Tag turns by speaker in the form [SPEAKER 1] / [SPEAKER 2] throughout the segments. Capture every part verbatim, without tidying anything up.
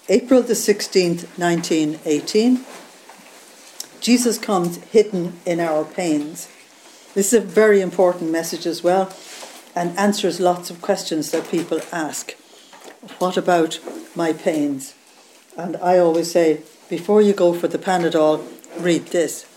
[SPEAKER 1] April the sixteenth, nineteen eighteen. Jesus comes hidden in our pains. This is a very important message as well, and answers lots of questions that people ask. What about my pains? And I always say, before you go for the Panadol, read this.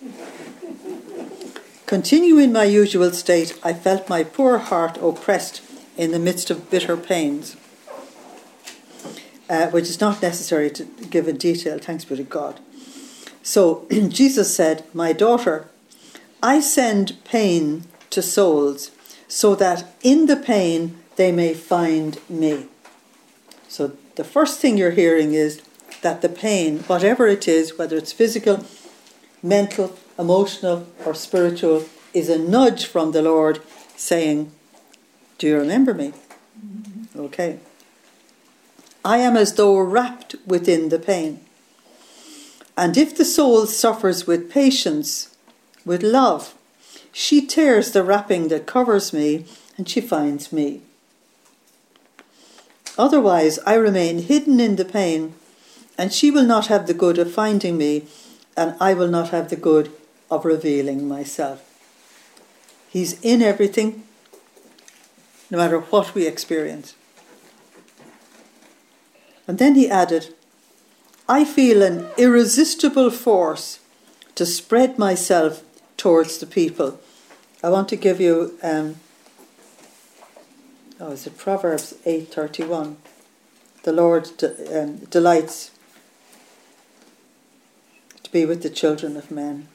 [SPEAKER 1] Continue in my usual state, I felt my poor heart oppressed in the midst of bitter pains. Uh, which is not necessary to give in detail, thanks be to God. So Jesus said, my daughter, I send pain to souls so that in the pain they may find me. So the first thing you're hearing is that the pain, whatever it is, whether it's physical, mental, emotional or spiritual, is a nudge from the Lord saying, do you remember me? Mm-hmm. Okay. I am as though wrapped within the pain. And if the soul suffers with patience, with love, she tears the wrapping that covers me and she finds me. Otherwise, I remain hidden in the pain and she will not have the good of finding me and I will not have the good of revealing myself. He's in everything, no matter what we experience. And then he added, I feel an irresistible force to spread myself towards the people. I want to give you, um, oh, is it Proverbs eight thirty-one? The Lord de- um, delights to be with the children of men.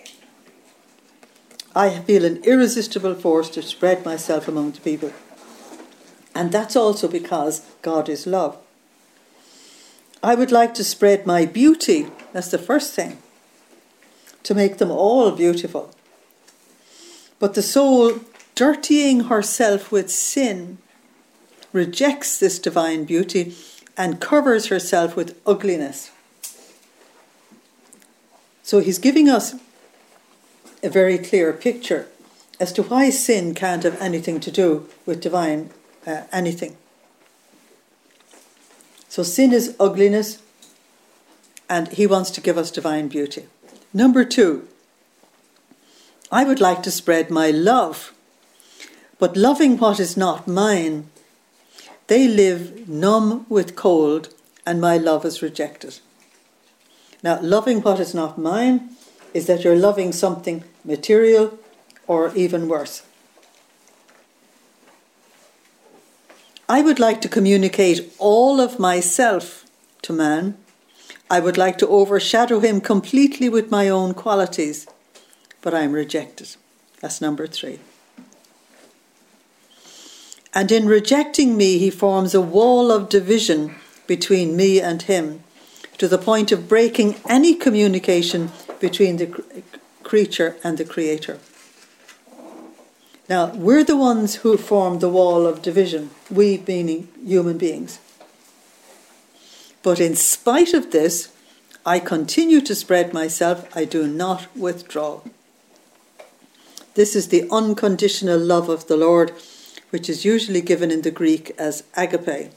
[SPEAKER 1] I feel an irresistible force to spread myself among the people. And that's also because God is love. I would like to spread my beauty, that's the first thing, to make them all beautiful. But the soul, dirtying herself with sin, rejects this divine beauty and covers herself with ugliness. So he's giving us a very clear picture as to why sin can't have anything to do with divine uh, anything. So sin is ugliness, and he wants to give us divine beauty. Number two, I would like to spread my love, but loving what is not mine, they live numb with cold, and my love is rejected. Now, loving what is not mine is that you're loving something material or even worse. I would like to communicate all of myself to man. I would like to overshadow him completely with my own qualities, but I am rejected. That's number three. And in rejecting me, he forms a wall of division between me and him, to the point of breaking any communication between the creature and the Creator. Now, we're the ones who form the wall of division, we meaning human beings. But in spite of this, I continue to spread myself, I do not withdraw. This is the unconditional love of the Lord, which is usually given in the Greek as agape.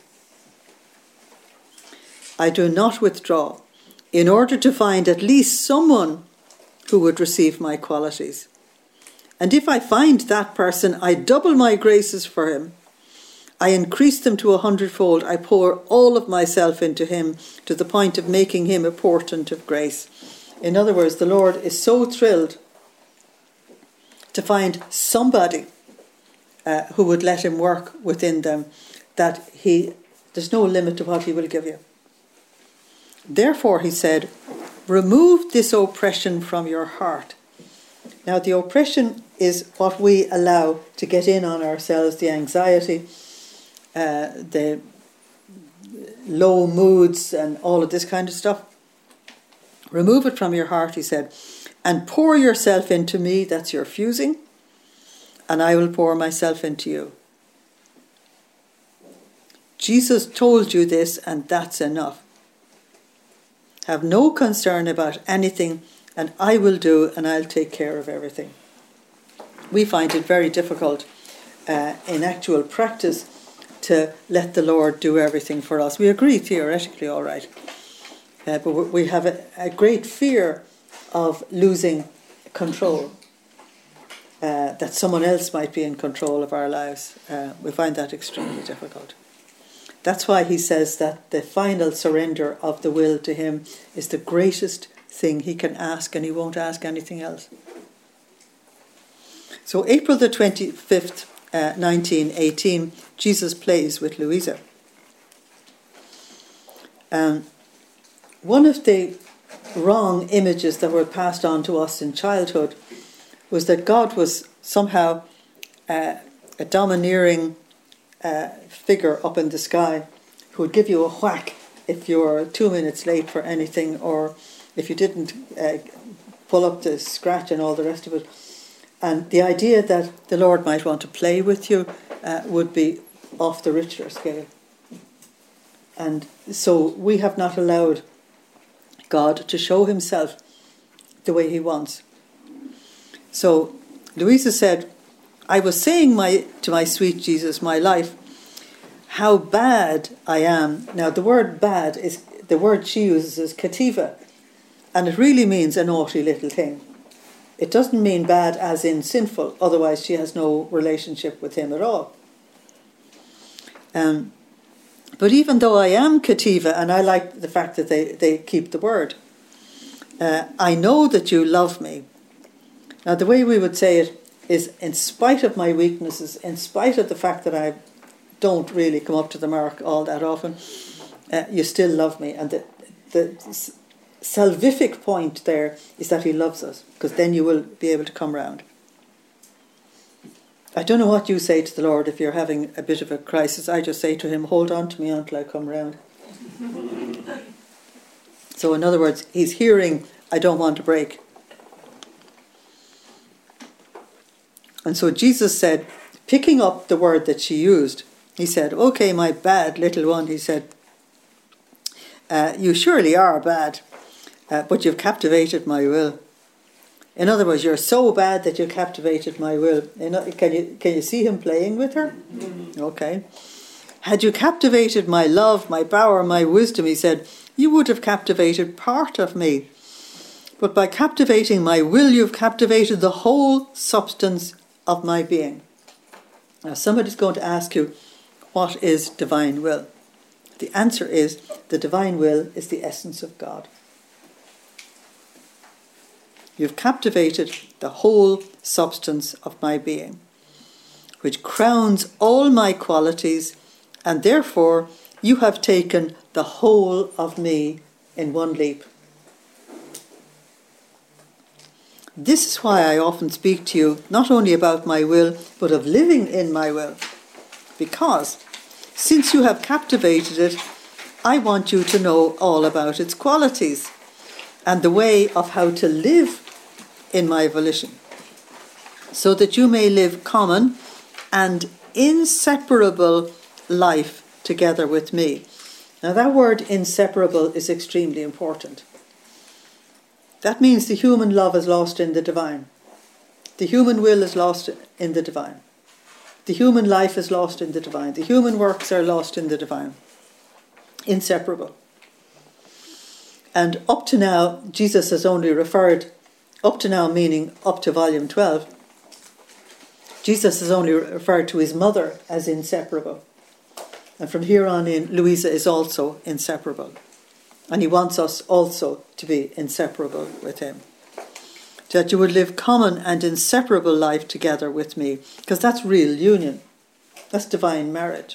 [SPEAKER 1] I do not withdraw, in order to find at least someone who would receive my qualities. And if I find that person, I double my graces for him. I increase them to a hundredfold. I pour all of myself into him to the point of making him a portent of grace. In other words, the Lord is so thrilled to find somebody uh, who would let him work within them that he there's no limit to what he will give you. Therefore, he said, remove this oppression from your heart. Now, the oppression is what we allow to get in on ourselves, the anxiety, uh, the low moods and all of this kind of stuff. Remove it from your heart, he said, and pour yourself into me, that's your fusing, and I will pour myself into you. Jesus told you this, and that's enough. Have no concern about anything, and I will do, and I'll take care of everything. We find it very difficult uh, in actual practice to let the Lord do everything for us. We agree theoretically, all right. Uh, but we have a, a great fear of losing control, uh, that someone else might be in control of our lives. Uh, we find that extremely difficult. That's why he says that the final surrender of the will to him is the greatest thing he can ask, and he won't ask anything else. So April the twenty-fifth, uh, nineteen eighteen, Jesus plays with Louisa. Um, one of the wrong images that were passed on to us in childhood was that God was somehow uh, a domineering uh, figure up in the sky who would give you a whack if you were two minutes late for anything, or if you didn't uh, pull up the scratch and all the rest of it. And the idea that the Lord might want to play with you uh, would be off the Richter scale. And so we have not allowed God to show himself the way he wants. So Louisa said, I was saying my to my sweet Jesus, my life, how bad I am. Now the word bad is, the word she uses is kativa, and it really means a naughty little thing. It doesn't mean bad as in sinful, otherwise she has no relationship with him at all. Um, but even though I am kativa, and I like the fact that they, they keep the word, uh, I know that you love me. Now the way we would say it is, in spite of my weaknesses, in spite of the fact that I don't really come up to the mark all that often, uh, you still love me. And the, the salvific point there is that he loves us, because then you will be able to come round. I don't know what you say to the Lord if you're having a bit of a crisis. I just say to him, hold on to me until I come round. So in other words, he's hearing, I don't want to break. And so Jesus said, picking up the word that she used, he said, okay, my bad little one, he said, uh, you surely are bad, uh, but you've captivated my will. In other words, you're so bad that you captivated my will. Can you, can you see him playing with her? Okay. Had you captivated my love, my power, my wisdom, he said, you would have captivated part of me. But by captivating my will, you've captivated the whole substance of my being. Now, somebody's going to ask you, what is divine will? The answer is, the divine will is the essence of God. You've captivated the whole substance of my being, which crowns all my qualities, and therefore you have taken the whole of me in one leap. This is why I often speak to you not only about my will, but of living in my will. Because since you have captivated it, I want you to know all about its qualities and the way of how to live in my volition, so that you may live common and inseparable life together with me. Now that word inseparable is extremely important. That means the human love is lost in the divine. The human will is lost in the divine. The human life is lost in the divine. The human works are lost in the divine. Inseparable. And up to now, Jesus has only referred, up to now meaning up to volume twelve, Jesus has only referred to his mother as inseparable. And from here on in, Louisa is also inseparable. And he wants us also to be inseparable with him. That you would live common and inseparable life together with me. Because that's real union. That's divine marriage.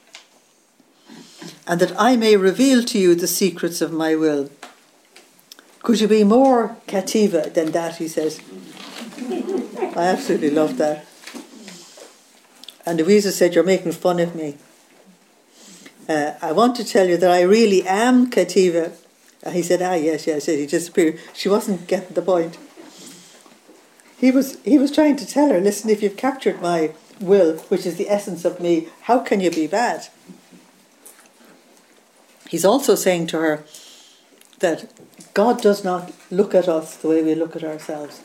[SPEAKER 1] And that I may reveal to you the secrets of my will. Could you be more kativa than that, he says. I absolutely love that. And Louisa said, you're making fun of me. Uh, I want to tell you that I really am kativa. And he said, ah, yes, yes, yes. He disappeared. She wasn't getting the point. He was, he was trying to tell her, listen, if you've captured my will, which is the essence of me, how can you be bad? He's also saying to her that God does not look at us the way we look at ourselves.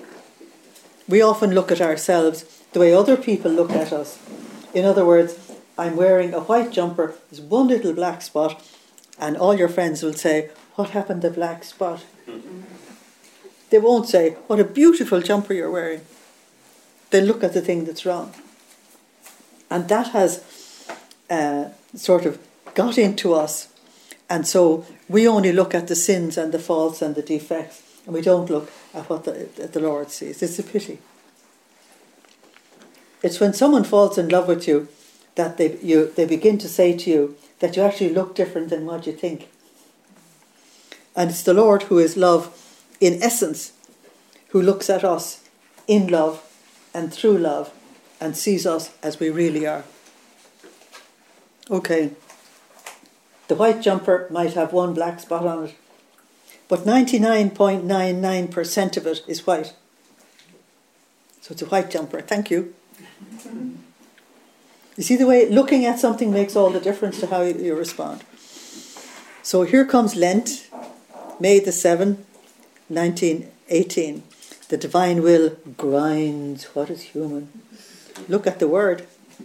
[SPEAKER 1] We often look at ourselves the way other people look at us. In other words, I'm wearing a white jumper, there's one little black spot, and all your friends will say, what happened to the black spot? They won't say, what a beautiful jumper you're wearing. They look at the thing that's wrong. And that has uh, sort of got into us. And so we only look at the sins and the faults and the defects, and we don't look at what the, at the Lord sees. It's a pity. It's when someone falls in love with you that they, you, they begin to say to you that you actually look different than what you think. And it's the Lord who is love in essence, who looks at us in love and through love and sees us as we really are. Okay, the white jumper might have one black spot on it, but ninety-nine point nine nine percent of it is white. So it's a white jumper. Thank you. You see the way looking at something makes all the difference to how you, you respond. So here comes Lent, May the seventh, nineteen eighteen. The divine will grinds what is human. Look at the word.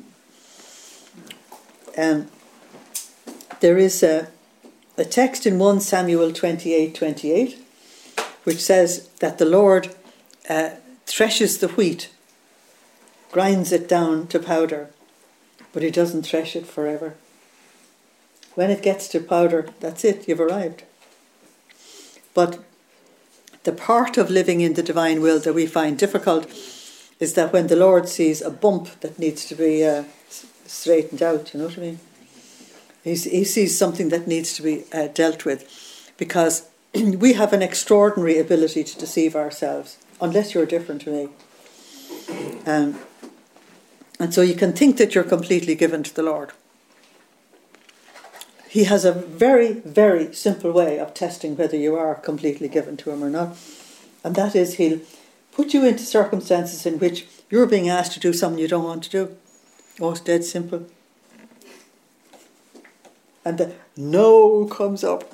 [SPEAKER 1] Um, there is a, a text in First Samuel twenty-eight twenty-eight which says that the Lord uh, threshes the wheat, grinds it down to powder, but he doesn't thresh it forever. When it gets to powder, that's it, you've arrived. But the part of living in the divine will that we find difficult is that when the Lord sees a bump that needs to be uh, straightened out, you know what I mean? He, he sees something that needs to be uh, dealt with, because we have an extraordinary ability to deceive ourselves, unless you're different to me. Um, and so you can think that you're completely given to the Lord. He has a very, very simple way of testing whether you are completely given to him or not. And that is, he'll put you into circumstances in which you're being asked to do something you don't want to do. Oh, it's dead simple. And the no comes up.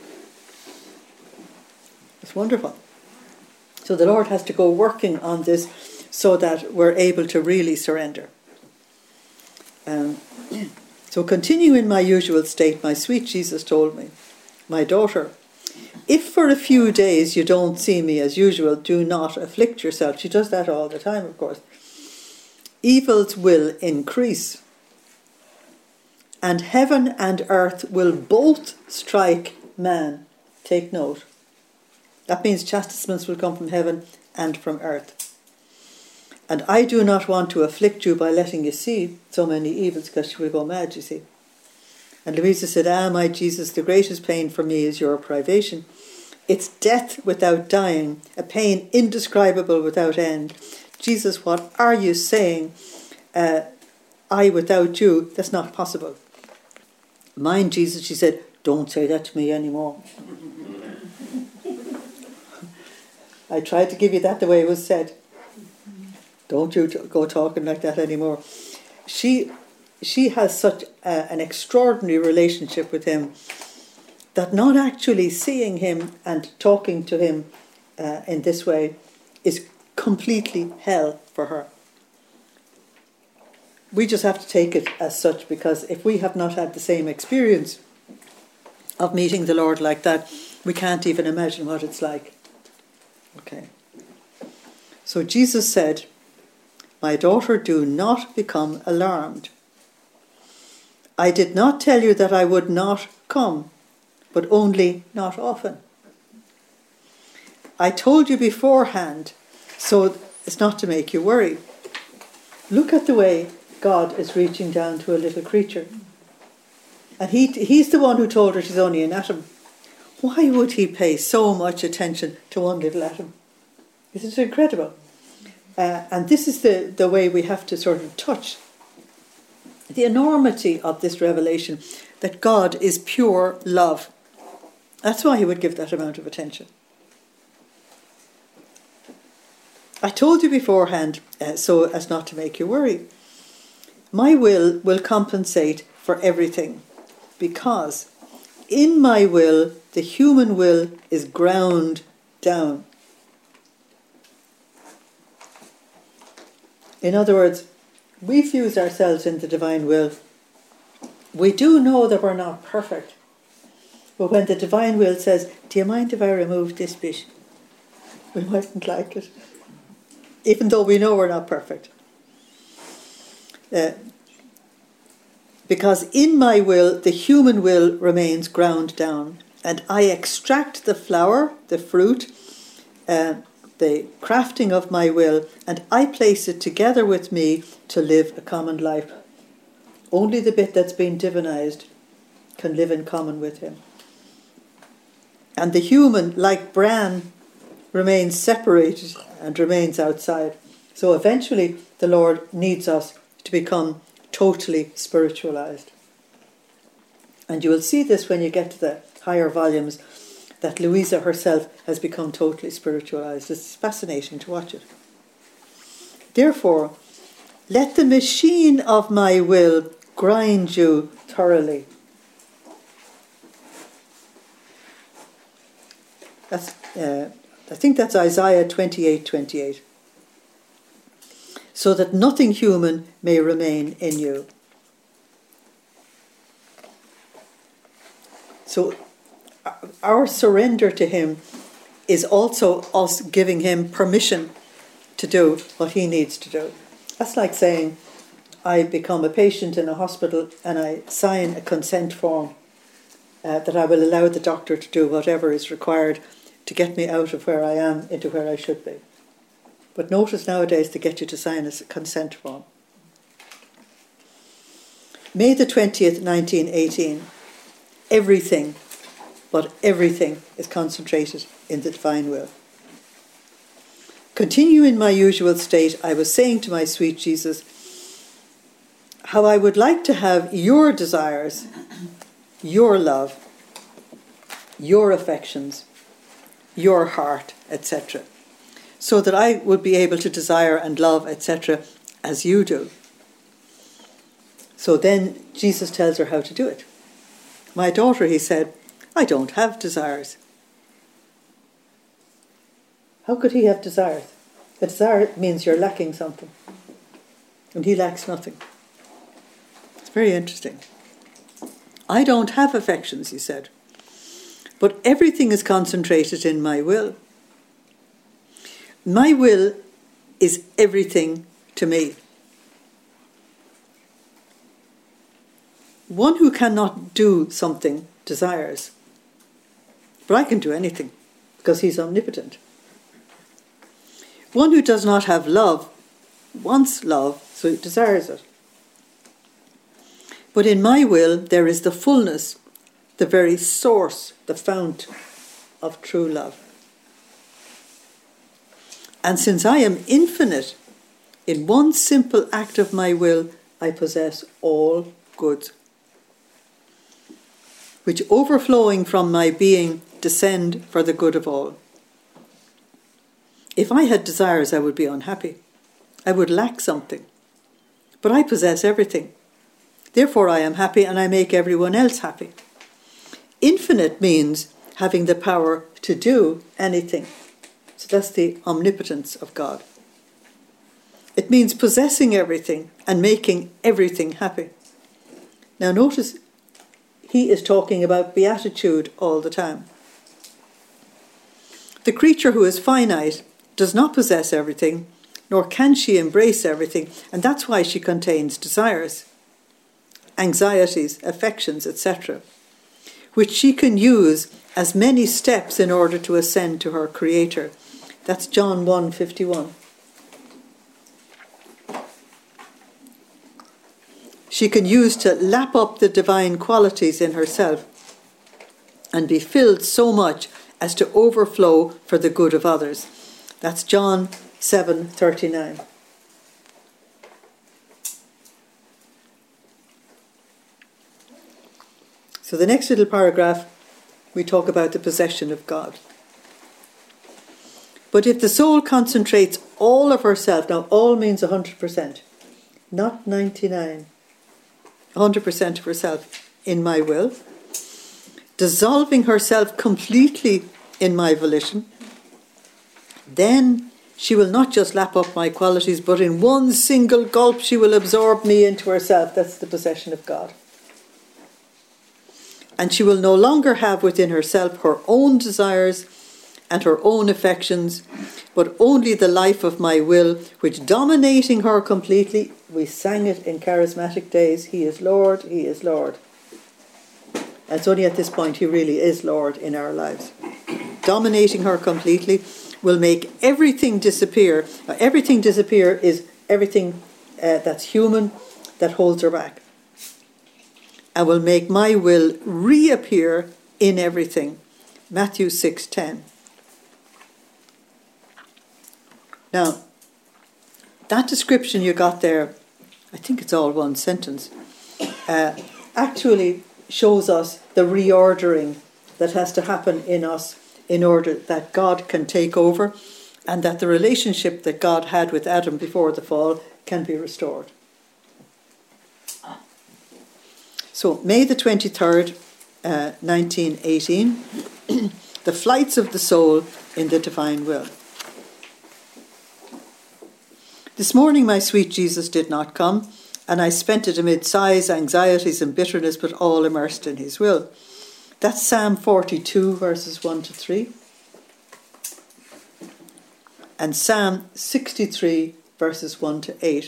[SPEAKER 1] It's wonderful. So the Lord has to go working on this so that we're able to really surrender. Um, so continue in my usual state, my sweet Jesus told me, my daughter, if for a few days you don't see me as usual, do not afflict yourself. She does that all the time, of course. Evils will increase, and heaven and earth will both strike man. Take note. That means chastisements will come from heaven and from earth. And I do not want to afflict you by letting you see so many evils, because you will go mad, you see. And Louisa said, ah, my Jesus, the greatest pain for me is your privation. It's death without dying, a pain indescribable without end. Jesus, what are you saying? Uh, I without you, that's not possible. Mind, Jesus, she said, don't say that to me anymore. I tried to give you that the way it was said. Don't you t- go talking like that anymore. She she has such a, an extraordinary relationship with him that not actually seeing him and talking to him uh, in this way is completely hell for her. We just have to take it as such, because if we have not had the same experience of meeting the Lord like that, we can't even imagine what it's like. Okay. So Jesus said, my daughter, do not become alarmed. I did not tell you that I would not come, but only not often. I told you beforehand, so it's not to make you worry. Look at the way God is reaching down to a little creature. And he he's the one who told her she's only an atom. Why would he pay so much attention to one little atom? Isn't it incredible? Uh, and this is the, the way we have to sort of touch the enormity of this revelation, that God is pure love. That's why he would give that amount of attention. I told you beforehand, uh, so as not to make you worry. My will will compensate for everything, because in my will, the human will is ground down. In other words, we fuse ourselves in the divine will, we do know that we're not perfect. But when the divine will says, do you mind if I remove this bit? We mightn't like it. Even though we know we're not perfect. Uh, because in my will, the human will remains ground down. And I extract the flower, the fruit, uh, the crafting of my will, and I place it together with me to live a common life. Only the bit that's been divinized can live in common with him. And the human, like Bran, remains separated and remains outside. So eventually the Lord needs us to become totally spiritualized. And you will see this when you get to the higher volumes, that Louisa herself has become totally spiritualized. It's fascinating to watch it. Therefore, let the machine of my will grind you thoroughly. That's, uh, I think that's Isaiah twenty-eight twenty-eight. So that nothing human may remain in you. So our surrender to him is also us giving him permission to do what he needs to do. That's like saying, I become a patient in a hospital and I sign a consent form uh, that I will allow the doctor to do whatever is required to get me out of where I am into where I should be. But notice nowadays they get you to sign a consent form. May the twentieth, nineteen eighteen. Everything, but everything is concentrated in the divine will. Continue in my usual state, I was saying to my sweet Jesus, how I would like to have your desires, your love, your affections, your heart, et cetera, so that I would be able to desire and love, et cetera, as you do. So then Jesus tells her how to do it. My daughter, he said, I don't have desires. How could he have desires? A desire means you're lacking something. And he lacks nothing. It's very interesting. I don't have affections, he said. But everything is concentrated in my will. My will is everything to me. One who cannot do something desires. But I can do anything because he's omnipotent. One who does not have love wants love, so he desires it. But in my will there is the fullness, the very source, the fount of true love. And since I am infinite, in one simple act of my will, I possess all goods, which overflowing from my being descend for the good of all. If I had desires, I would be unhappy. I would lack something. But I possess everything. Therefore I am happy and I make everyone else happy. Infinite means having the power to do anything. So that's the omnipotence of God. It means possessing everything and making everything happy. Now notice, he is talking about beatitude all the time. The creature who is finite does not possess everything, nor can she embrace everything, and that's why she contains desires, anxieties, affections, et cetera, which she can use as many steps in order to ascend to her Creator. That's John one fifty-one. She can use to lap up the divine qualities in herself and be filled so much as to overflow for the good of others. That's John seven thirty-nine. So the next little paragraph, we talk about the possession of God. But if the soul concentrates all of herself, now all means one hundred percent, not ninety-nine, one hundred percent of herself in my will, dissolving herself completely in my volition, then she will not just lap up my qualities, but in one single gulp she will absorb me into herself. That's the possession of God. And she will no longer have within herself her own desires and her own affections, but only the life of my will, which dominating her completely, we sang it in charismatic days, he is Lord, he is Lord. And it's only at this point he really is Lord in our lives. Dominating her completely will make everything disappear. Now, everything disappear is everything uh, that's human that holds her back. And will make my will reappear in everything. Matthew six ten. Now, that description you got there, I think it's all one sentence, uh, actually shows us the reordering that has to happen in us in order that God can take over and that the relationship that God had with Adam before the fall can be restored. So, May the twenty-third, uh, nineteen eighteen, the flights of the soul in the divine will. This morning my sweet Jesus did not come, and I spent it amid sighs, anxieties and bitterness, but all immersed in his will. That's Psalm forty-two, verses one to three. And Psalm sixty-three, verses one to eight.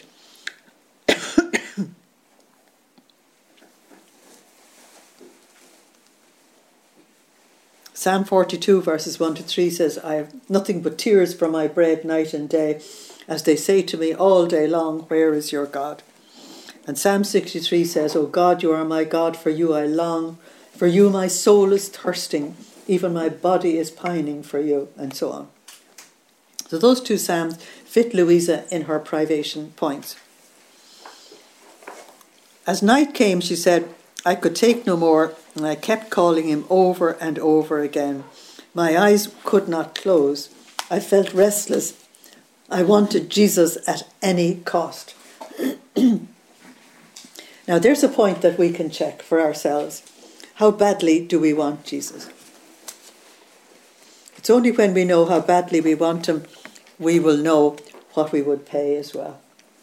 [SPEAKER 1] Psalm forty-two, verses one to three says, I have nothing but tears for my bread night and day, as they say to me all day long, where is your God? And Psalm sixty-three says, O God, you are my God, for you I long, for you my soul is thirsting, even my body is pining for you, and so on. So those two psalms fit Louisa in her privation points. As night came, she said, I could take no more, and I kept calling him over and over again. My eyes could not close. I felt restless. I wanted Jesus at any cost. Now there's a point that we can check for ourselves. How badly do we want Jesus? It's only when we know how badly we want him, we will know what we would pay as well.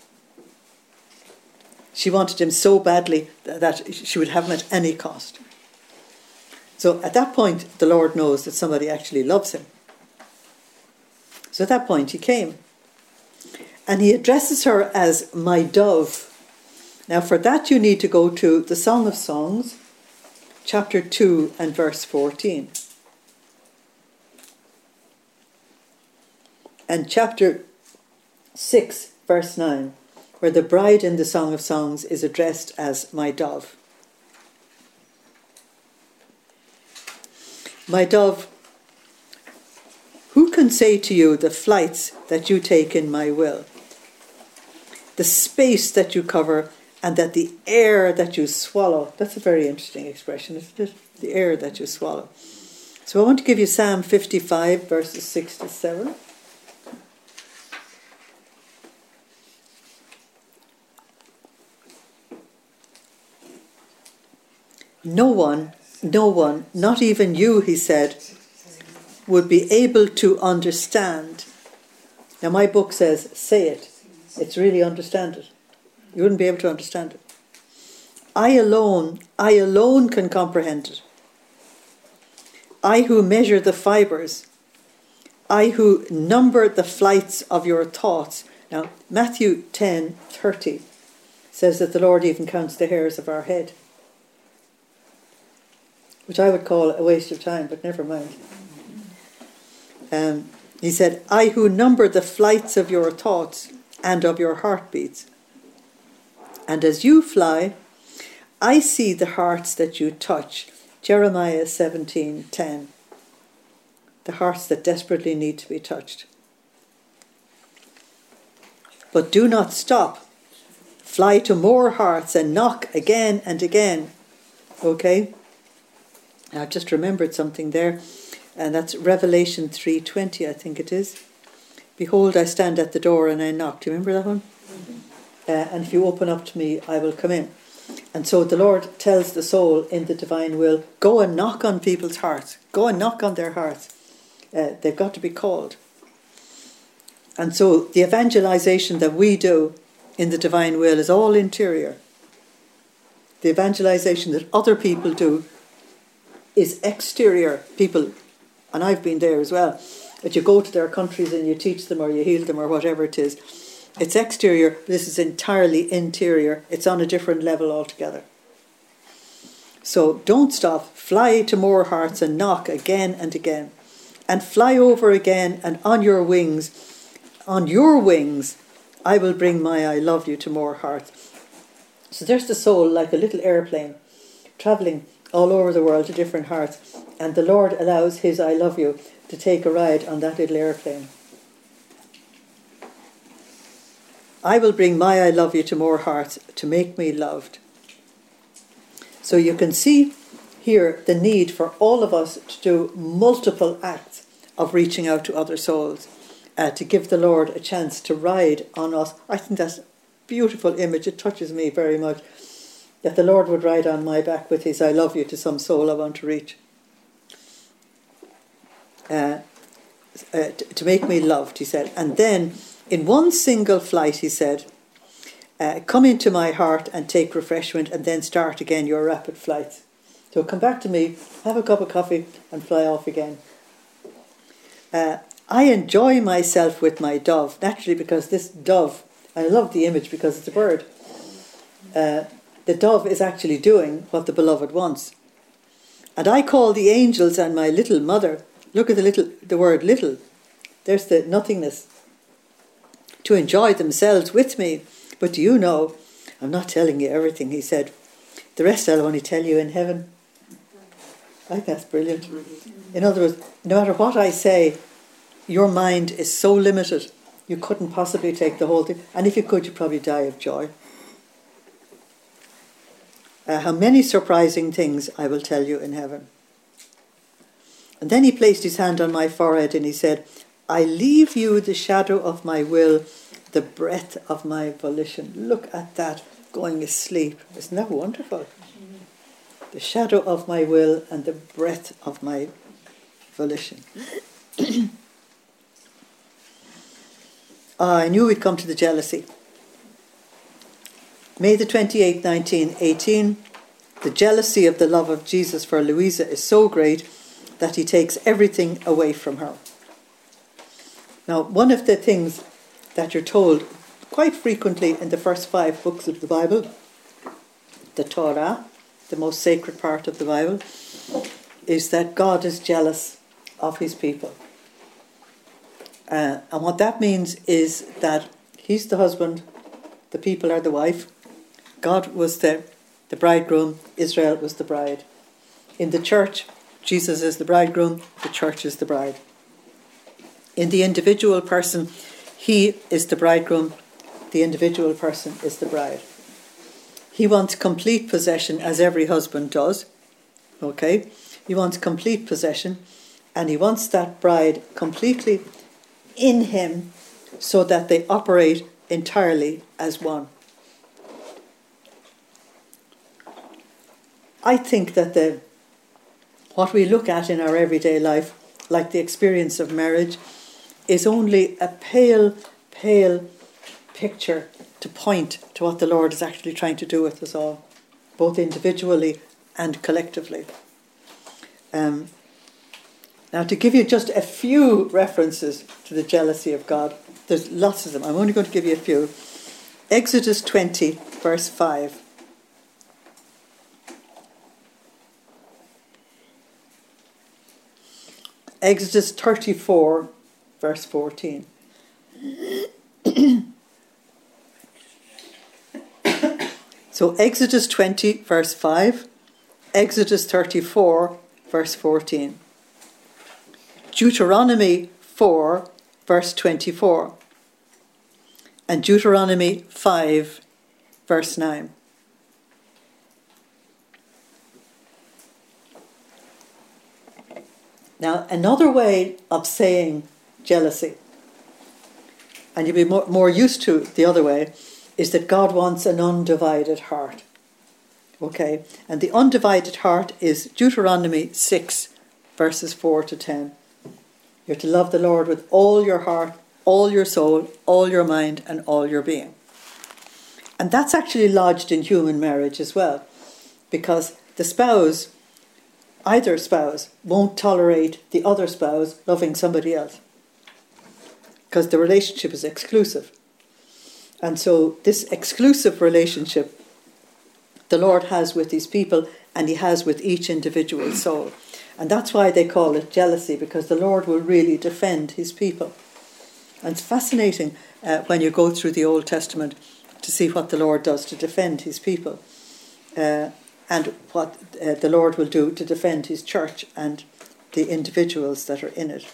[SPEAKER 1] She wanted him so badly that she would have him at any cost. So at that point, the Lord knows that somebody actually loves him. So at that point, he came. And he addresses her as my dove. Now for that you need to go to the Song of Songs, chapter two and verse fourteen. And chapter six, verse nine, where the bride in the Song of Songs is addressed as my dove. My dove, who can say to you the flights that you take in my will? The space that you cover and that the air that you swallow. That's a very interesting expression, isn't it? The air that you swallow. So I want to give you Psalm fifty-five, verses six to seven. No one, no one, not even you, he said, would be able to understand. Now my book says, say it. It's really understand it. You wouldn't be able to understand it. I alone, I alone can comprehend it. I who measure the fibres. I who number the flights of your thoughts. Now, Matthew ten thirty says that the Lord even counts the hairs of our head, which I would call a waste of time, but never mind. Um, he said, I who number the flights of your thoughts and of your heartbeats. And as you fly, I see the hearts that you touch. Jeremiah seventeen ten. The hearts that desperately need to be touched. But do not stop. Fly to more hearts and knock again and again. Okay? I've just remembered something there, and that's Revelation three twenty, I think it is. Behold, I stand at the door and I knock. Do you remember that one? Mm-hmm. Uh, and if you open up to me, I will come in. And so the Lord tells the soul in the divine will, go and knock on people's hearts. Go and knock on their hearts. Uh, they've got to be called. And so the evangelization that we do in the divine will is all interior. The evangelization that other people do is exterior. People, and I've been there as well, that you go to their countries and you teach them or you heal them or whatever it is. It's exterior, this is entirely interior. It's on a different level altogether. So don't stop. Fly to more hearts and knock again and again. And fly over again, and on your wings, on your wings, I will bring my I love you to more hearts. So there's the soul like a little airplane, travelling all over the world to different hearts. And the Lord allows his I love you to take a ride on that little airplane. I will bring my I love you to more hearts to make me loved. So you can see here the need for all of us to do multiple acts of reaching out to other souls, uh, to give the Lord a chance to ride on us. I think that's a beautiful image. It touches me very much, that the Lord would ride on my back with his I love you to some soul I want to reach. Uh, uh, to, to make me loved, he said. And then in one single flight, he said, uh, come into my heart and take refreshment, and then start again your rapid flights. So come back to me, have a cup of coffee and fly off again. Uh, I enjoy myself with my dove, naturally, because this dove, I love the image because it's a bird. Uh, the dove is actually doing what the beloved wants. And I call the angels and my little mother, look at the little, the word little, there's the nothingness, to enjoy themselves with me. But do you know, I'm not telling you everything, he said. The rest I'll only tell you in heaven. I think that's brilliant. In other words, no matter what I say, your mind is so limited, you couldn't possibly take the whole thing. And if you could, you'd probably die of joy. Uh, how many surprising things I will tell you in heaven. And then he placed his hand on my forehead and he said, I leave you the shadow of my will, the breath of my volition. Look at that, going asleep. Isn't that wonderful? The shadow of my will and the breath of my volition. ah, I knew we'd come to the jealousy. May the twenty-eighth, nineteen eighteen, the jealousy of the love of Jesus for Louisa is so great that he takes everything away from her. Now, one of the things that you're told quite frequently in the first five books of the Bible, the Torah, the most sacred part of the Bible, is that God is jealous of his people. Uh, and what that means is that he's the husband, the people are the wife, God was the, the bridegroom, Israel was the bride. In the church, Jesus is the bridegroom, the church is the bride. In the individual person, he is the bridegroom, the individual person is the bride. He wants complete possession, as every husband does. Okay? He wants complete possession, and he wants that bride completely in him so that they operate entirely as one. I think that the what we look at in our everyday life, like the experience of marriage, is only a pale, pale picture to point to what the Lord is actually trying to do with us all, both individually and collectively. Um, now, to give you just a few references to the jealousy of God, there's lots of them. I'm only going to give you a few. Exodus twenty, verse five. Exodus thirty-four, verse fourteen. So Exodus twenty, verse five, Exodus thirty-four, verse fourteen. Deuteronomy four, verse twenty-four. And Deuteronomy five, verse nine. Now, another way of saying jealousy, and you'll be more, more used to the other way, is that God wants an undivided heart. Okay? And the undivided heart is Deuteronomy six, verses four to ten. You're to love the Lord with all your heart, all your soul, all your mind, and all your being. And that's actually lodged in human marriage as well, because the spouse either spouse won't tolerate the other spouse loving somebody else, because the relationship is exclusive. And so this exclusive relationship the Lord has with his people, and he has with each individual soul. And that's why they call it jealousy, because the Lord will really defend his people. And it's fascinating uh, when you go through the Old Testament to see what the Lord does to defend his people, uh, and what uh, the Lord will do to defend his church and the individuals that are in it.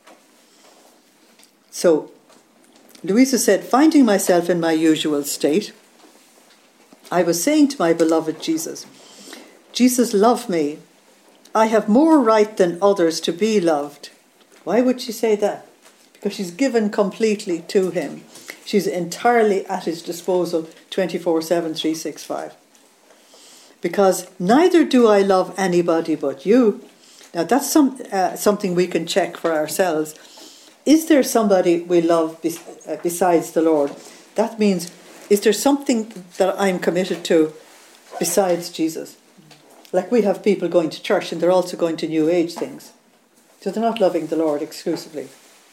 [SPEAKER 1] So, Louisa said, finding myself in my usual state, I was saying to my beloved Jesus, Jesus, love me. I have more right than others to be loved. Why would she say that? Because she's given completely to him. She's entirely at his disposal twenty-four seven, three sixty-five. Because neither do I love anybody but you. Now that's some uh, something we can check for ourselves. Is there somebody we love bes- uh, besides the Lord? That means, is there something that I'm committed to besides Jesus? Like we have people going to church and they're also going to New Age things. So they're not loving the Lord exclusively.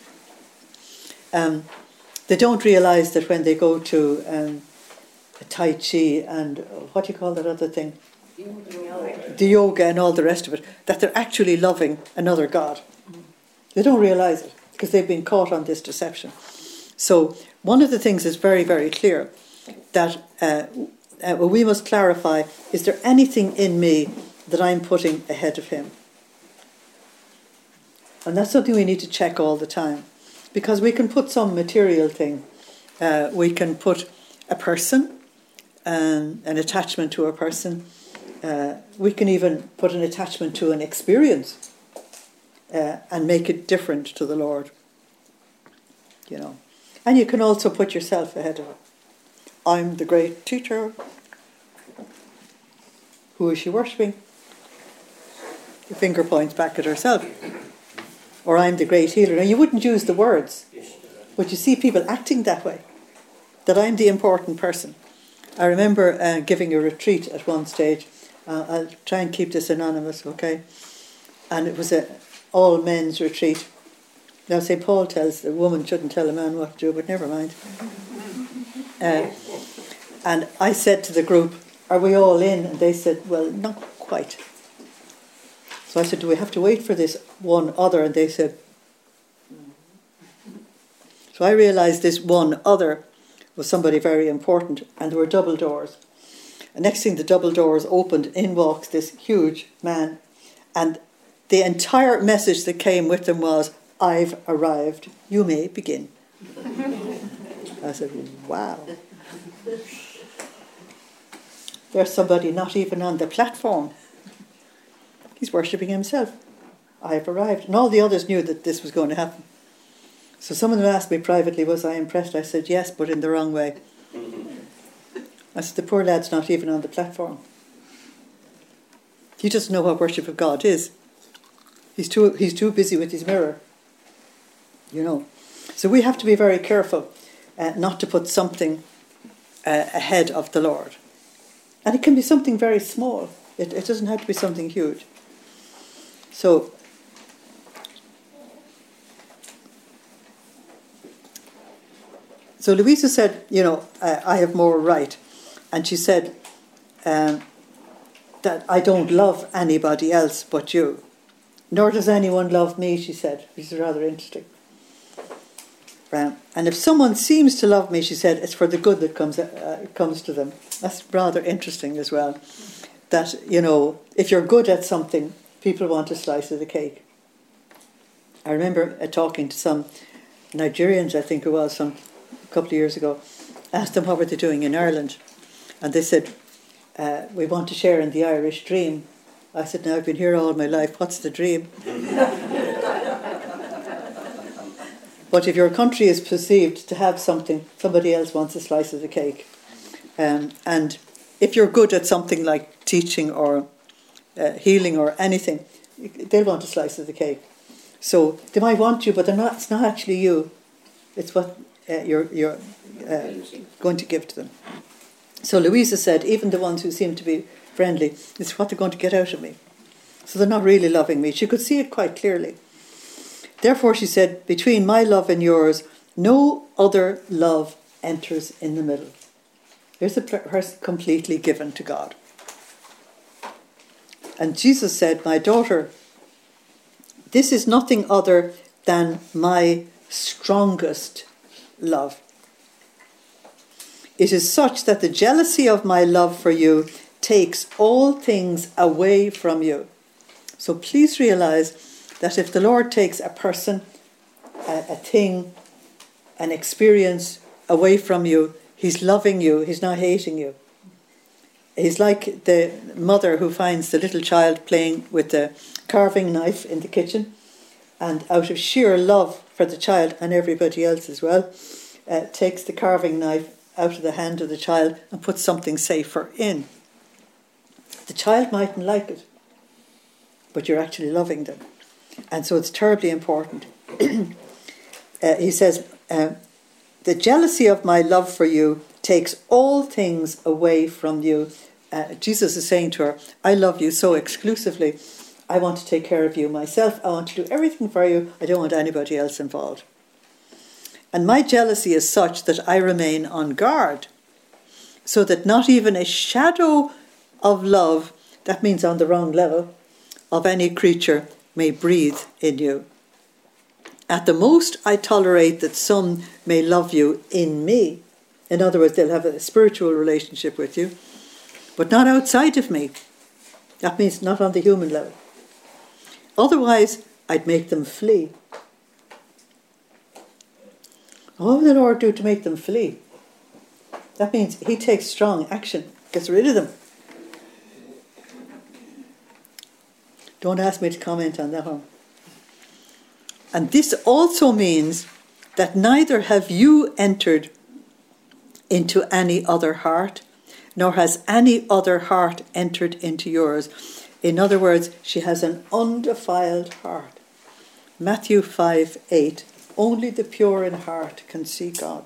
[SPEAKER 1] Um, they don't realise that when they go to um, Tai Chi and what do you call that other thing? Yoga. The yoga and all the rest of it, that they're actually loving another God. They don't realise it because they've been caught on this deception. So one of the things is very, very clear, that uh, uh, well, we must clarify, is there anything in me that I'm putting ahead of him? And that's something we need to check all the time. Because we can put some material thing, uh, we can put a person, um, an attachment to a person, uh, we can even put an attachment to an experience uh, and make it different to the Lord. You know. And you can also put yourself ahead of it. I'm the great teacher. Who is she worshipping? The finger points back at herself. Or I'm the great healer. Now you wouldn't use the words, but you see people acting that way, that I'm the important person. I remember uh, giving a retreat at one stage. Uh, I'll try and keep this anonymous, okay? And it was an all men's retreat. Now Saint Paul tells the woman shouldn't tell a man what to do, but never mind. Uh, and I said to the group, are we all in? And they said, well, not quite. So I said, do we have to wait for this one other? And they said, so I realised this one other was somebody very important, and there were double doors. And next thing, the double doors opened, in walks this huge man, and the entire message that came with them was, I've arrived, you may begin. I said, wow. There's somebody not even on the platform. He's worshipping himself. I've arrived. And all the others knew that this was going to happen. So some of them asked me privately, was I impressed? I said, yes, but in the wrong way. I said, the poor lad's not even on the platform. He doesn't know what worship of God is. He's too, he's too busy with his mirror. You know. So we have to be very careful uh, not to put something uh, ahead of the Lord. And it can be something very small. It, it doesn't have to be something huge. So, so Louisa said, you know, I, I have more right. And she said um, that I don't love anybody else but you. Nor does anyone love me, she said, which is rather interesting. Um, and if someone seems to love me, she said, it's for the good that comes uh, comes to them. That's rather interesting as well. That, you know, if you're good at something, people want a slice of the cake. I remember uh, talking to some Nigerians, I think it was, some a couple of years ago, asked them what were they doing in Ireland. And they said, uh, we want to share in the Irish dream. I said, now I've been here all my life, what's the dream? But if your country is perceived to have something, somebody else wants a slice of the cake. Um, and if you're good at something like teaching or uh, healing or anything, they'll want a slice of the cake. So they might want you, but they're not. It's not actually you. It's what uh, you're, you're uh, going to give to them. So Louisa said, even the ones who seem to be friendly, it's what they're going to get out of me. So they're not really loving me. She could see it quite clearly. Therefore, she said, between my love and yours, no other love enters in the middle. Here's a person completely given to God. And Jesus said, my daughter, this is nothing other than my strongest love. It is such that the jealousy of my love for you takes all things away from you. So please realize that if the Lord takes a person, a, a thing, an experience away from you, he's loving you, he's not hating you. He's like the mother who finds the little child playing with the carving knife in the kitchen, and out of sheer love for the child and everybody else as well, uh, takes the carving knife out of the hand of the child and puts something safer in. The child mightn't like it, but you're actually loving them. And so it's terribly important. uh, he says, uh, the jealousy of my love for you takes all things away from you. Uh, Jesus is saying to her, I love you so exclusively. I want to take care of you myself. I want to do everything for you. I don't want anybody else involved. And my jealousy is such that I remain on guard, so that not even a shadow of love, that means on the wrong level, of any creature may breathe in you. At the most, I tolerate that some may love you in me. In other words, they'll have a spiritual relationship with you, but not outside of me. That means not on the human level. Otherwise, I'd make them flee. What will the Lord do to make them flee? That means he takes strong action, gets rid of them. Don't ask me to comment on that one. And this also means that neither have you entered into any other heart, nor has any other heart entered into yours. In other words, she has an undefiled heart. Matthew five eight. Only the pure in heart can see God.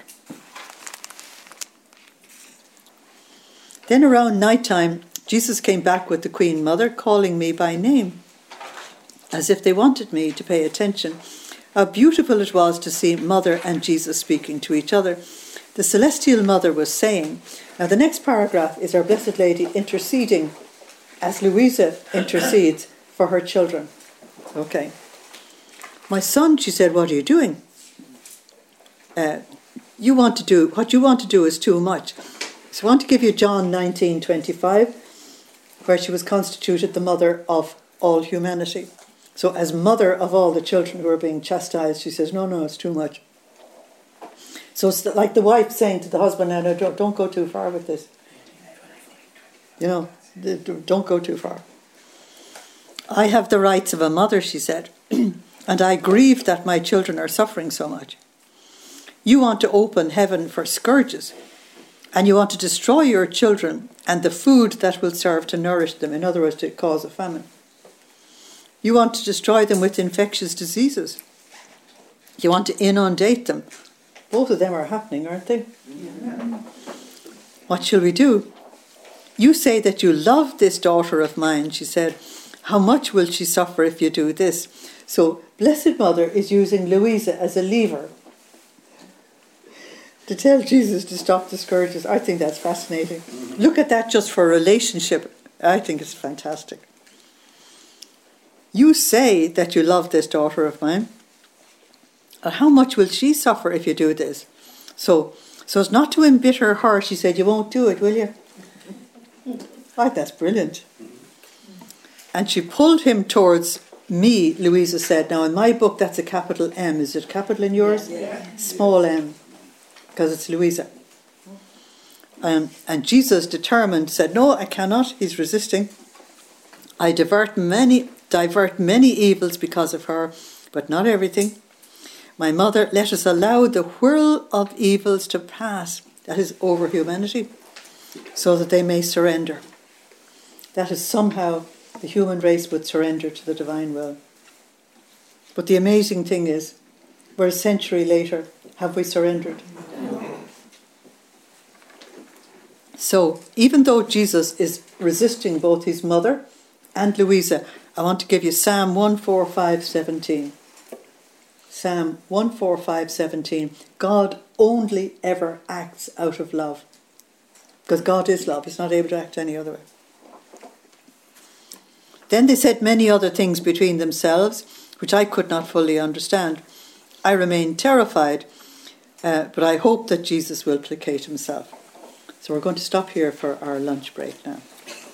[SPEAKER 1] Then around night time, Jesus came back with the Queen Mother, calling me by name, as if they wanted me to pay attention. How beautiful it was to see Mother and Jesus speaking to each other. The Celestial Mother was saying, now the next paragraph is Our Blessed Lady interceding as Louisa intercedes for her children. Okay. My son, she said, what are you doing? Uh, you want to do, what you want to do is too much. So I want to give you John nineteen twenty-five, where she was constituted the mother of all humanity. So as mother of all the children who are being chastised, she says, no, no, it's too much. So it's like the wife saying to the husband, no, no, don't, don't go too far with this. You know, don't go too far. I have the rights of a mother, she said, and I grieve that my children are suffering so much. You want to open heaven for scourges, and you want to destroy your children and the food that will serve to nourish them, in other words, to cause a famine. You want to destroy them with infectious diseases. You want to inundate them. Both of them are happening, aren't they? Yeah. What shall we do? You say that you love this daughter of mine, she said. How much will she suffer if you do this? So, Blessed Mother is using Louisa as a lever to tell Jesus to stop the scourges. I think that's fascinating. Look at that just for a relationship. I think it's fantastic. You say that you love this daughter of mine. How much will she suffer if you do this? So, so as not to embitter her, she said, you won't do it, will you? Oh, that's brilliant. And she pulled him towards me, Louisa said. Now, in my book, that's a capital M. Is it capital in yours? Yeah. Small m, because it's Louisa. Um, and Jesus, determined, said, no, I cannot. He's resisting. I divert many, divert many evils because of her, but not everything. My mother, let us allow the whirl of evils to pass, that is over humanity, so that they may surrender. That is somehow the human race would surrender to the divine will. But the amazing thing is, we're a century later. Have we surrendered? No. So, even though Jesus is resisting both his mother and Louisa, I want to give you Psalm one forty-five seventeen. Psalm one forty-five seventeen. God only ever acts out of love. Because God is love. He's not able to act any other way. Then they said many other things between themselves, which I could not fully understand. I remain terrified, uh, but I hope that Jesus will placate himself. So we're going to stop here for our lunch break now.